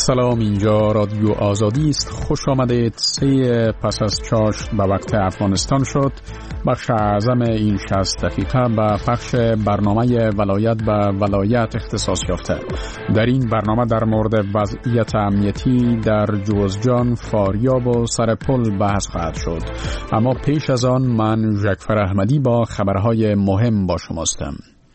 سلام، اینجا رادیو آزادی است. خوش آمدید. 3 پس از چاشت به وقت افغانستان شد. بخش اعظم این 60 دقیقه به پخش برنامه ولایت به ولایت اختصاص یافته. در این برنامه در مورد وضعیت امنیتی در جوزجان، فاریاب و سرپل بحث خواهد شد. اما پیش از آن من ژکفر احمدی با خبرهای مهم با شماستم.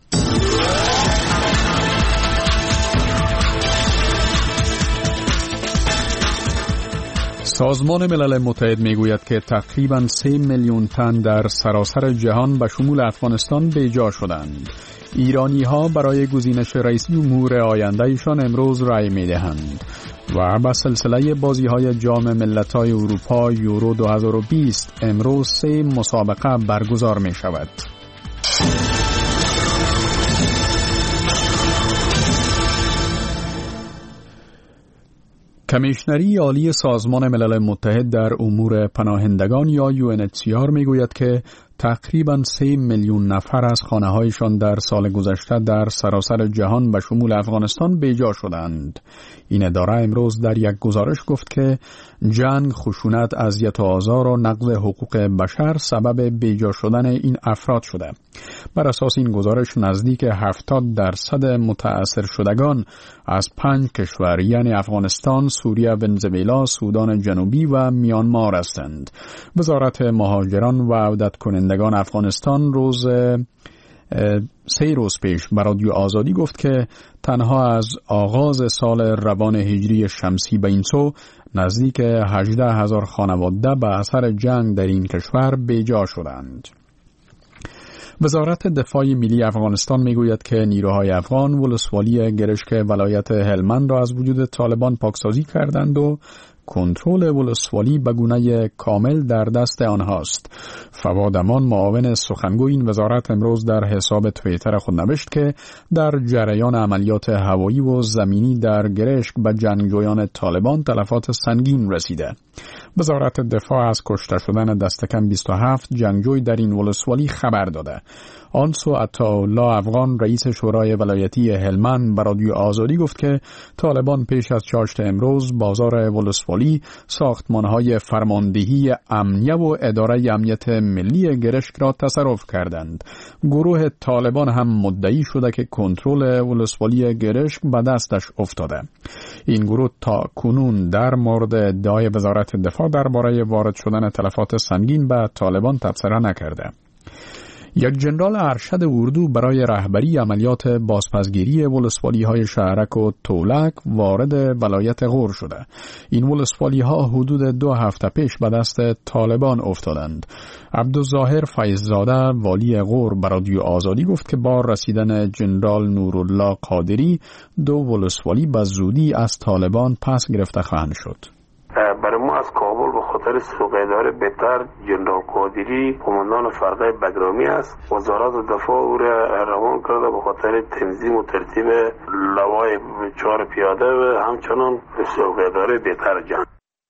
سازمان ملل متحد میگوید که تقریباً 3 میلیون تن در سراسر جهان به شمول افغانستان بیجا شدند. ایرانی ها برای گزینش رئیس جمهور آیندهشان امروز رأی میدهند و به سلسله بازی های جام ملت‌های اروپا یورو 2020 امروز 3 مسابقه برگزار می شود. کمیشنری عالی سازمان ملل متحد در امور پناهندگان یا UNHCR میگوید که تقریباً 3 میلیون نفر از خانه‌هایشان در سال گذشته در سراسر جهان به شمول افغانستان بیجا شدند. این اداره امروز در یک گزارش گفت که جنگ، خشونت، اذیت و آزار و نقض حقوق بشر سبب بیجا شدن این افراد شده. بر اساس این گزارش نزدیک 70% متأثر شدگان از 5 کشور یعنی افغانستان، سوریه، ونزوئلا، سودان جنوبی و میانمار هستند. وزارت مهاجران و عودت کنندگان افغانستان 3 روز پیش به رادیو آزادی گفت که تنها از آغاز سال روان هجری شمسی به این سو نزدیک 18,000 خانواده به اثر جنگ در این کشور بیجا شدند. وزارت دفاع ملی افغانستان میگوید که نیروهای افغان ولسوالی گرشک ولایت هلمند را از وجود طالبان پاکسازی کردند و کنترل ولسوالی به گونه کامل در دست آنهاست. فواد امان، معاون سخنگوی این وزارت، امروز در حساب توییتر خود نوشت که در جریان عملیات هوایی و زمینی در گرشک به جنگجویان طالبان تلفات سنگین رسیده. وزارت دفاع از کشته شدن دستکم 27 جنگجوی در این ولسوالی خبر داده. آنسو عطاالله افغان، رئیس شورای ولایتی هلمند، به رادیو آزادی گفت که طالبان پیش از چاشت امروز بازار ولسوالی، ساختمان‌های فرماندهی امنیه و اداره امنیت ملی گرشک را تصرف کردند. گروه طالبان هم مدعی شده که کنترل ولسوالی گرشک به دستش افتاده. این گروه تا کنون در مورد ادعای وزارت دفاع درباره وارد شدن تلفات سنگین به طالبان تبصره نکرده. یک جنرال ارشد اردو برای رهبری عملیات بازپسگیری ولسوالی‌های شهرک و تولک وارد ولایت غور شده. این ولسوالی‌ها حدود 2 هفته پیش به دست طالبان افتادند. عبدالظاهر فیض‌زاده، والی غور، به رادیو آزادی گفت که با رسیدن جنرال نورالله قادری 2 ولسوالی به زودی از طالبان پس گرفته خواهند شد. برای ما از کابل به خاطر سوقهدار بهتر جنرال قادری قماندان فرقه بگرامی است. وزارت دفاع او را روان کرده به خاطر تنظیم و ترتیب لوای 4 پیاده و همچنان سوقهدار بهتر جنگ.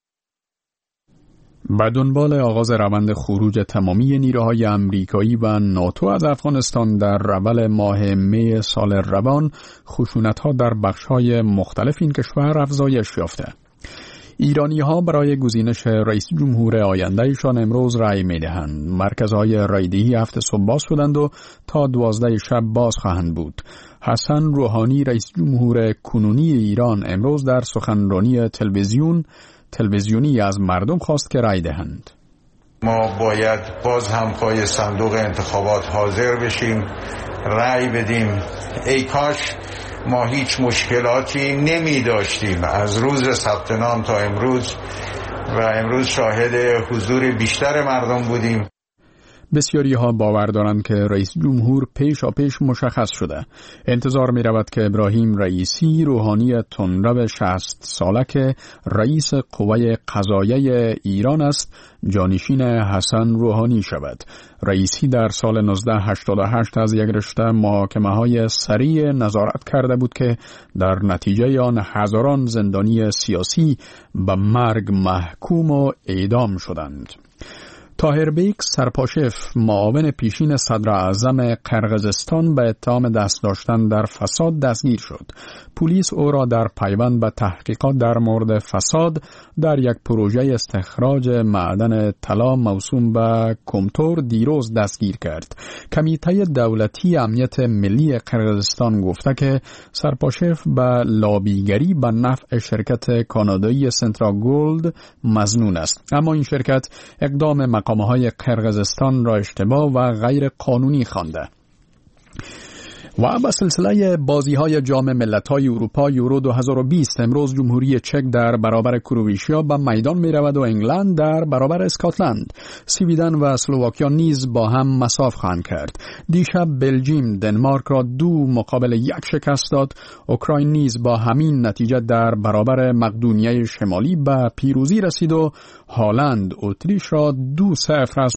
به دنبال آغاز روند خروج تمامی نیروهای امریکایی و ناتو از افغانستان در اول ماه می سال روان، خشونت‌ها در بخش‌های مختلف این کشور افزایش یافته. ایرانی ها برای گزینش رئیس جمهور آیندهشان امروز رأی می‌دهند. مرکزهای رأیدهی هفته صبح باز شدند و تا 12 شب باز خواهند بود. حسن روحانی، رئیس جمهور کنونی ایران، امروز در سخنرانی تلویزیونی از مردم خواست که رأی دهند. ما باید باز هم پای صندوق انتخابات حاضر بشیم، رأی بدیم. ای کاش ما هیچ مشکلاتی نمی داشتیم از روز ثبت نام تا امروز و امروز شاهد حضور بیشتر مردم بودیم. بسیاری ها باور دارند که رئیس جمهور پیش مشخص شده. انتظار می رود که ابراهیم رئیسی، روحانی تندرو 60 ساله که رئیس قوه قضاییه ایران است، جانشین حسن روحانی شود. رئیسی در سال 1988 از یک رشته محاکمه‌های سریع نظارت کرده بود که در نتیجه آن هزاران زندانی سیاسی به مرگ محکوم و اعدام شدند. طاهربیک سرپاشف معاون پیشین صدر اعظم قرقیزستان به اتهام دست داشتن در فساد دستگیر شد. پلیس او را در پیوند به تحقیقات در مورد فساد در یک پروژه استخراج معدن طلا موسوم به کمتور دیروز دستگیر کرد. کمیته دولتی امنیت ملی قرقیزستان گفته که سرپاشف به لابیگری به نفع شرکت کانادایی سنترا گولد مظنون است، اما این شرکت اقدام مقامهای قرقیزستان را اشتباه و غیر قانونی خوانده. و به سلسله بازی‌های جام ملت‌های اروپا یورو 2020 امروز جمهوری چک در برابر کرواتیا به میدان می‌رود و انگلند در برابر اسکاتلند. سویدن و اسلواکیا نیز با هم مساف خواهند کرد. دیشب بلژیم دنمارک را 2-1 شکست داد. اوکراین نیز با همین نتیجه در برابر مقدونیه شمالی به پیروزی رسید و هالند اتریش را 2-0 از